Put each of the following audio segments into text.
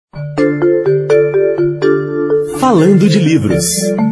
Falando de livros.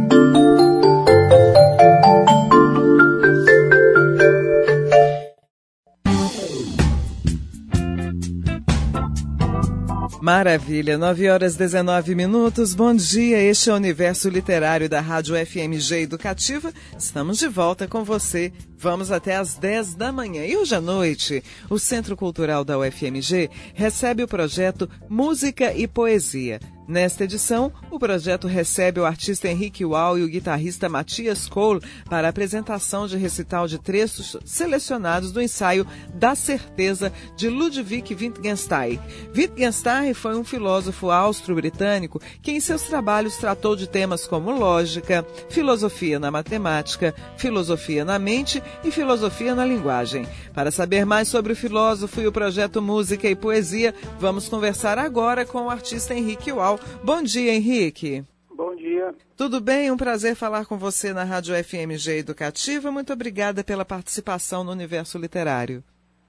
Maravilha, 9h19. Bom dia, este é o Universo Literário da Rádio FMG Educativa. Estamos de volta com você. Vamos até às 10 da manhã. E hoje à noite, o Centro Cultural da UFMG recebe o projeto Música e Poesia. Nesta edição, o projeto recebe o artista Henrique Ual e o guitarrista Matias Cole para a apresentação de recital de trechos selecionados do ensaio Da Certeza, de Ludwig Wittgenstein. Wittgenstein foi um filósofo austro-britânico que em seus trabalhos tratou de temas como lógica, filosofia na matemática, filosofia na mente e filosofia na linguagem. Para saber mais sobre o filósofo e o projeto Música e Poesia, vamos conversar agora com o artista Henrique Ual. Bom dia, Henrique. Bom dia. Tudo bem? Um prazer falar com você na Rádio FMG Educativa. Muito obrigada pela participação no Universo Literário.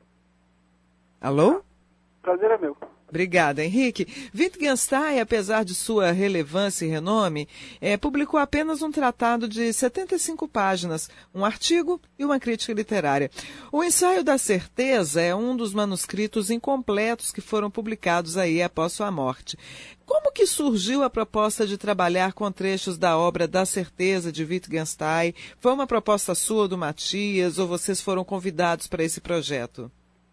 Alô? Prazer é meu. Obrigada, Henrique. Wittgenstein, apesar de sua relevância e renome, publicou apenas um tratado de 75 páginas, um artigo e uma crítica literária. O ensaio da certeza é um dos manuscritos incompletos que foram publicados aí após sua morte. Como que surgiu a proposta de trabalhar com trechos da obra Da Certeza, de Wittgenstein? Foi uma proposta sua, do Matias, ou vocês foram convidados para esse projeto?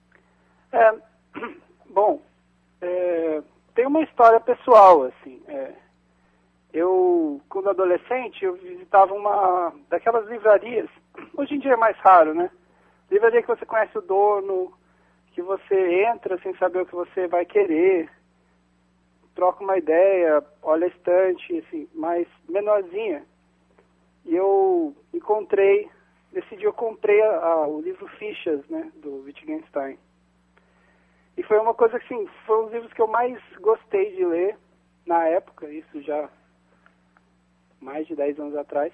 Tem uma história pessoal, assim. Eu, quando adolescente, eu visitava uma daquelas livrarias. Hoje em dia é mais raro, né? Livraria que você conhece o dono, que você entra sem saber o que você vai querer, troca uma ideia, olha a estante, assim, mais menorzinha. E eu nesse dia eu comprei o livro Fichas, né, do Wittgenstein. E foi uma coisa que, assim, foi um dos livros que eu mais gostei de ler na época, isso já mais de 10 anos atrás.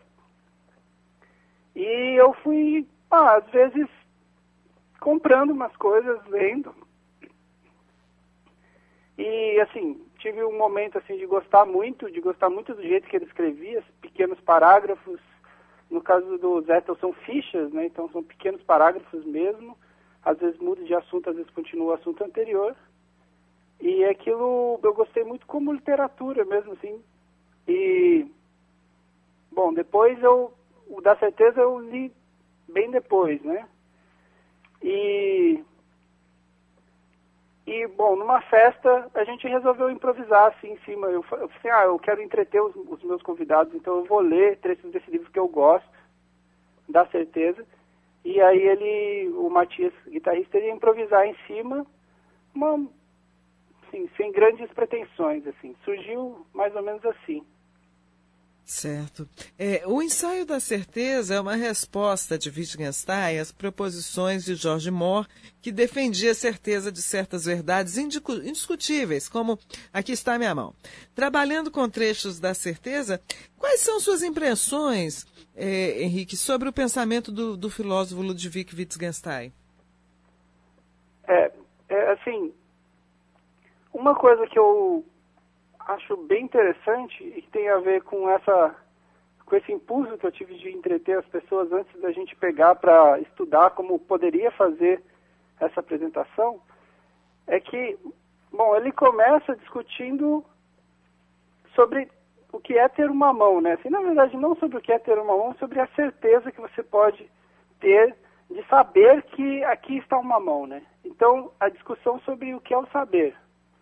E eu fui, às vezes, comprando umas coisas, lendo. E, assim, tive um momento, assim, de gostar muito do jeito que ele escrevia, pequenos parágrafos. No caso do Zettel são fichas, né, então são pequenos parágrafos mesmo. Às vezes muda de assunto, às vezes continua o assunto anterior. E aquilo eu gostei muito como literatura mesmo, assim. E, bom, depois o Da Certeza eu li bem depois, né? E bom, numa festa a gente resolveu improvisar assim em cima. Eu falei, eu quero entreter os meus convidados, então eu vou ler trechos desse livro que eu gosto, Da Certeza. E aí o Matias, guitarrista, ele ia improvisar em cima, assim, sem grandes pretensões, assim. Surgiu mais ou menos assim. Certo. O ensaio da certeza é uma resposta de Wittgenstein às proposições de George Moore, que defendia a certeza de certas verdades indiscutíveis, como aqui está a minha mão. Trabalhando com trechos da certeza, quais são suas impressões, Henrique, sobre o pensamento do filósofo Ludwig Wittgenstein? Assim, uma coisa que eu acho bem interessante e que tem a ver com esse impulso que eu tive de entreter as pessoas antes da gente pegar para estudar como poderia fazer essa apresentação, é que, bom, ele começa discutindo sobre o que é ter uma mão, né? Assim, na verdade, não sobre o que é ter uma mão, sobre a certeza que você pode ter de saber que aqui está uma mão, né? Então, a discussão sobre o que é o saber.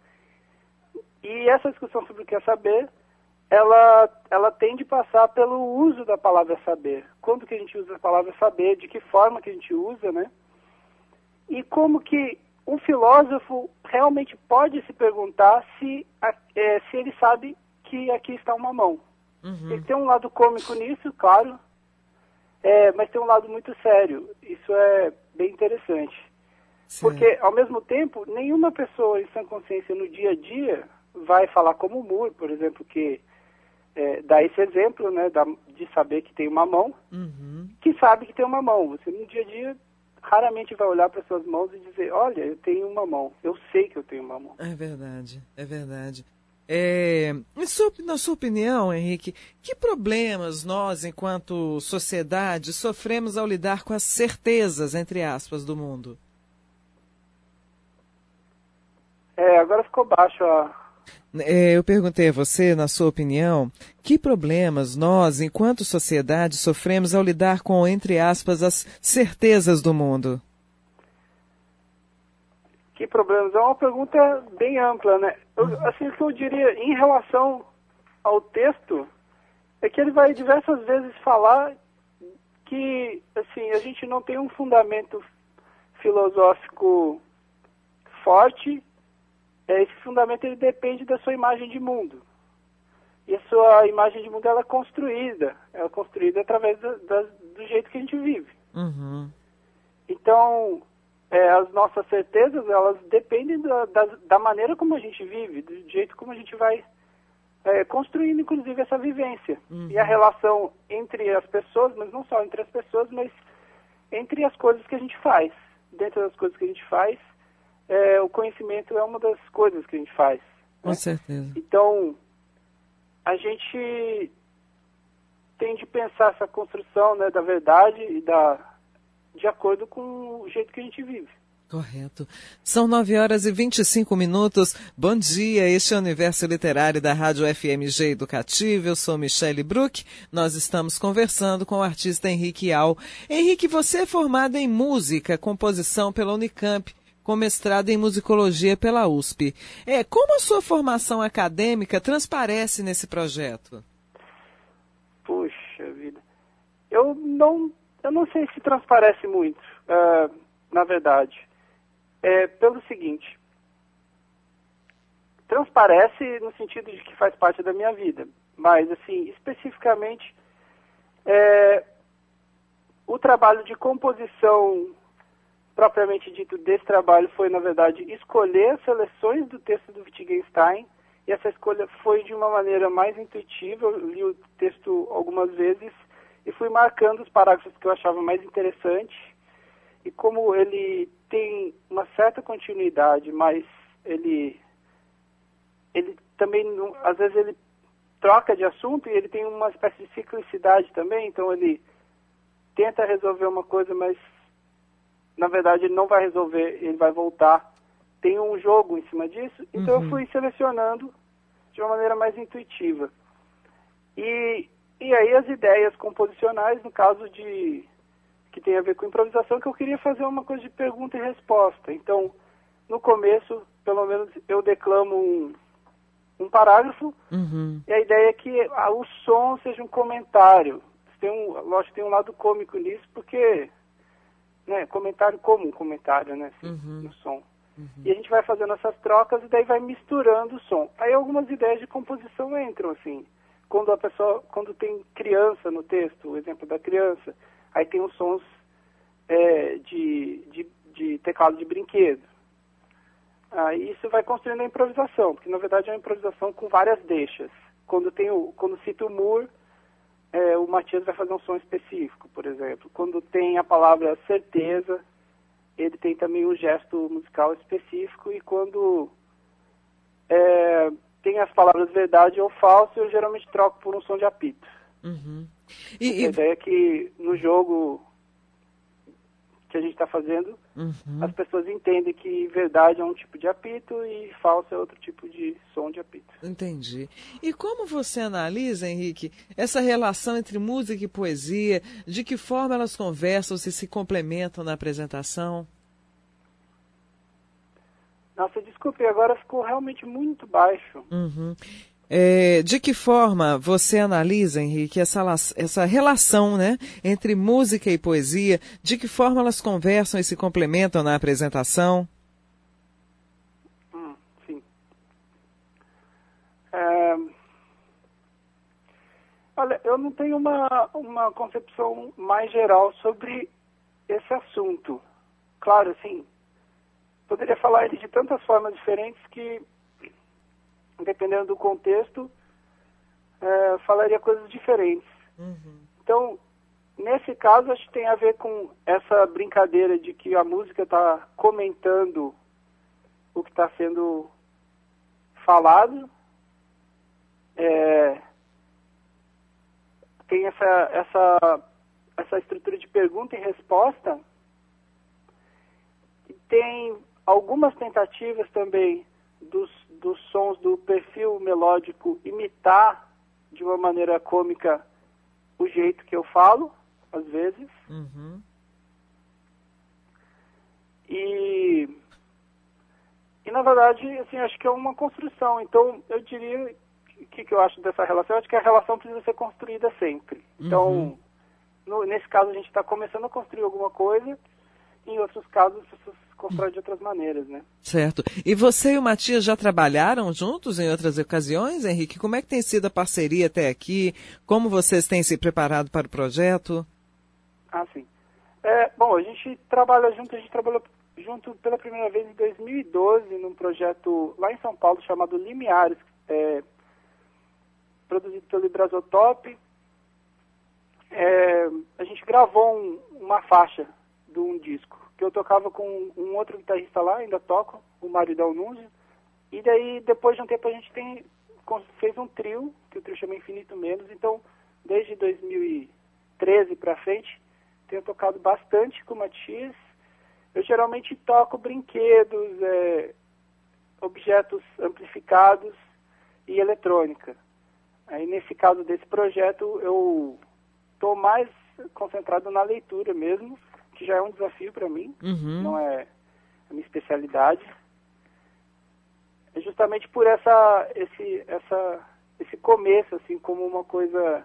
E essa discussão sobre o que é saber, ela tende a passar pelo uso da palavra saber. Quando que a gente usa a palavra saber, de que forma que a gente usa, né? E como que um filósofo realmente pode se perguntar se ele sabe que aqui está uma mão. Uhum. Ele tem um lado cômico nisso, claro, mas tem um lado muito sério. Isso é bem interessante. Certo. Porque, ao mesmo tempo, nenhuma pessoa em sã consciência no dia a dia vai falar como o Moore, por exemplo, que dá esse exemplo, né, de saber que tem uma mão, que sabe que tem uma mão. Você, no dia a dia, raramente vai olhar para suas mãos e dizer, olha, eu tenho uma mão, eu sei que eu tenho uma mão. É verdade, é verdade. Na sua opinião, Henrique, que problemas nós, enquanto sociedade, sofremos ao lidar com as certezas, entre aspas, do mundo? Agora ficou baixo Eu perguntei a você, na sua opinião, que problemas nós, enquanto sociedade, sofremos ao lidar com, entre aspas, as certezas do mundo? Que problemas? É uma pergunta bem ampla, né? Assim, o que eu diria em relação ao texto é que ele vai diversas vezes falar que, assim, a gente não tem um fundamento filosófico forte. Esse fundamento ele depende da sua imagem de mundo. E a sua imagem de mundo ela é construída através do jeito que a gente vive. Uhum. Então, as nossas certezas, elas dependem da maneira como a gente vive, do jeito como a gente vai construindo, inclusive, essa vivência. Uhum. E a relação entre as pessoas, mas não só entre as pessoas, mas entre as coisas que a gente faz. Dentro das coisas que a gente faz, o conhecimento é uma das coisas que a gente faz. Com certeza. Então, a gente tem de pensar essa construção, né, da verdade e de acordo com o jeito que a gente vive. Correto. São 9h25. Bom dia, este é o Universo Literário da Rádio FMG Educativa. Eu sou Michele Bruck. Nós estamos conversando com o artista Henrique Al. Henrique, você é formado em música, composição pela Unicamp, com mestrado em musicologia pela USP. Como a sua formação acadêmica transparece nesse projeto? Puxa vida. Eu não sei se transparece muito, na verdade. Pelo seguinte, transparece no sentido de que faz parte da minha vida, mas, assim, especificamente, o trabalho de composição propriamente dito desse trabalho foi, na verdade, escolher as seleções do texto do Wittgenstein, e essa escolha foi de uma maneira mais intuitiva. Eu li o texto algumas vezes e fui marcando os parágrafos que eu achava mais interessantes, e como ele tem uma certa continuidade, mas ele também, às vezes, ele troca de assunto e ele tem uma espécie de ciclicidade também, então ele tenta resolver uma coisa, mas na verdade ele não vai resolver, ele vai voltar. Tem um jogo em cima disso, então eu fui selecionando de uma maneira mais intuitiva. E aí as ideias composicionais, no caso que tem a ver com improvisação, que eu queria fazer uma coisa de pergunta e resposta. Então, no começo, pelo menos, eu declamo um parágrafo, e a ideia é que o som seja um comentário. Lógico que tem um lado cômico nisso, porque, né, comentário como um comentário, né, assim, no som. E a gente vai fazendo essas trocas e daí vai misturando o som. Aí algumas ideias de composição entram, assim. Quando tem criança no texto, o exemplo da criança, aí tem os sons de teclado de brinquedo. Aí isso vai construindo a improvisação, porque na verdade é uma improvisação com várias deixas. Quando cita o Moore, o Matias vai fazer um som específico, por exemplo. Quando tem a palavra certeza, ele tem também um gesto musical específico, e quando tem as palavras verdade ou falso, eu geralmente troco por um som de apito. A ideia é que no jogo que a gente está fazendo, as pessoas entendem que verdade é um tipo de apito e falso é outro tipo de som de apito. Entendi. E como você analisa, Henrique, essa relação entre música e poesia? De que forma elas conversam, se complementam na apresentação? Nossa, desculpe, agora ficou realmente muito baixo. De que forma você analisa, Henrique, essa relação, né, entre música e poesia? De que forma elas conversam e se complementam na apresentação? Sim. Olha, eu não tenho uma concepção mais geral sobre esse assunto. Claro, assim, poderia falar ele de tantas formas diferentes que, dependendo do contexto, falaria coisas diferentes. Então, nesse caso, acho que tem a ver com essa brincadeira de que a música está comentando o que está sendo falado, tem essa estrutura de pergunta e resposta, e tem algumas tentativas também dos sons do perfil melódico imitar de uma maneira cômica o jeito que eu falo, às vezes. Uhum. E na verdade, assim, acho que é uma construção. Então, eu diria, o que eu acho dessa relação? Eu acho que a relação precisa ser construída sempre. Então, nesse caso, a gente está começando a construir alguma coisa, e em outros casos, as pessoas constroem de outras maneiras, né? Certo. E você e o Matias já trabalharam juntos em outras ocasiões, Henrique? Como é que tem sido a parceria até aqui? Como vocês têm se preparado para o projeto? Ah, sim. Bom, a gente trabalhou junto pela primeira vez em 2012, num projeto lá em São Paulo chamado Limiares, produzido pelo Ibrazotop. A gente gravou uma faixa de um disco, que eu tocava com um outro guitarrista lá, ainda toco, o Mário Dalnuzzi, e daí, depois de um tempo, a gente fez um trio, que o trio chama Infinito Menos. Então, desde 2013 para frente, tenho tocado bastante com o Matias. Eu geralmente toco brinquedos, objetos amplificados e eletrônica. Aí, nesse caso desse projeto, eu estou mais concentrado na leitura mesmo, que já é um desafio para mim, não é a minha especialidade. É justamente por esse começo, assim, como uma coisa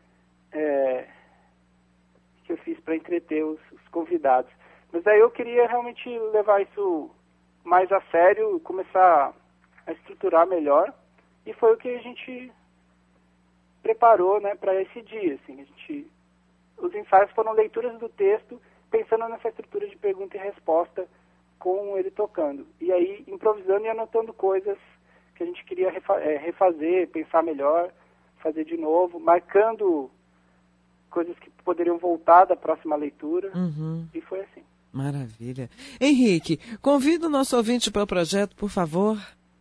que eu fiz para entreter os convidados. Mas aí eu queria realmente levar isso mais a sério, começar a estruturar melhor, e foi o que a gente preparou, né, para esse dia. Assim, os ensaios foram leituras do texto, pensando nessa estrutura de pergunta e resposta com ele tocando. E aí improvisando e anotando coisas que a gente queria refazer, pensar melhor, fazer de novo, marcando coisas que poderiam voltar da próxima leitura. E foi assim. Maravilha. Henrique, convida o nosso ouvinte para o projeto, por favor.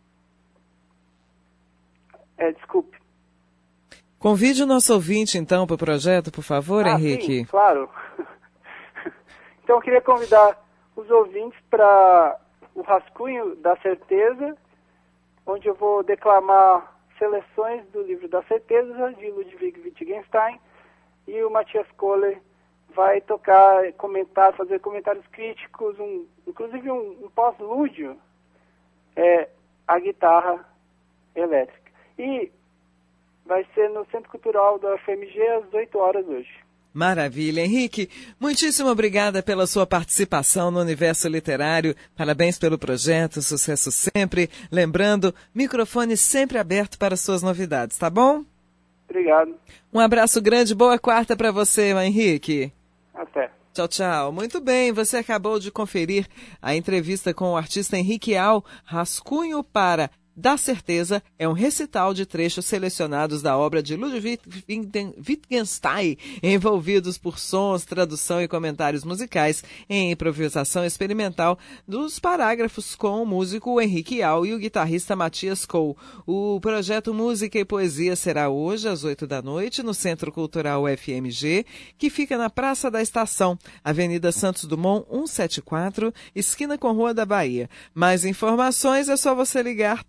Desculpe. Convide o nosso ouvinte, então, para o projeto, por favor, Henrique. Sim, claro. Então, eu queria convidar os ouvintes para o Rascunho da Certeza, onde eu vou declamar seleções do livro da Certeza, de Ludwig Wittgenstein, e o Matthias Kohler vai tocar, fazer comentários críticos, inclusive um pós-lúdio, a guitarra elétrica. E vai ser no Centro Cultural da UFMG às 8 horas hoje. Maravilha, Henrique. Muitíssimo obrigada pela sua participação no Universo Literário. Parabéns pelo projeto, sucesso sempre. Lembrando, microfone sempre aberto para suas novidades, tá bom? Obrigado. Um abraço grande, boa quarta para você, Henrique. Até. Tchau, tchau. Muito bem, você acabou de conferir a entrevista com o artista Henrique Al, Rascunho para Da Certeza, é um recital de trechos selecionados da obra de Ludwig Wittgenstein, envolvidos por sons, tradução e comentários musicais em improvisação experimental dos parágrafos com o músico Henrique Al e o guitarrista Matthias Kohler. O projeto Música e Poesia será hoje às 8 da noite no Centro Cultural UFMG, que fica na Praça da Estação, Avenida Santos Dumont 174, esquina com Rua da Bahia. Mais informações é só você ligar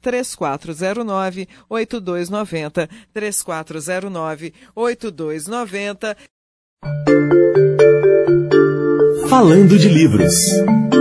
3409-8290, 3409-8290. Falando de livros.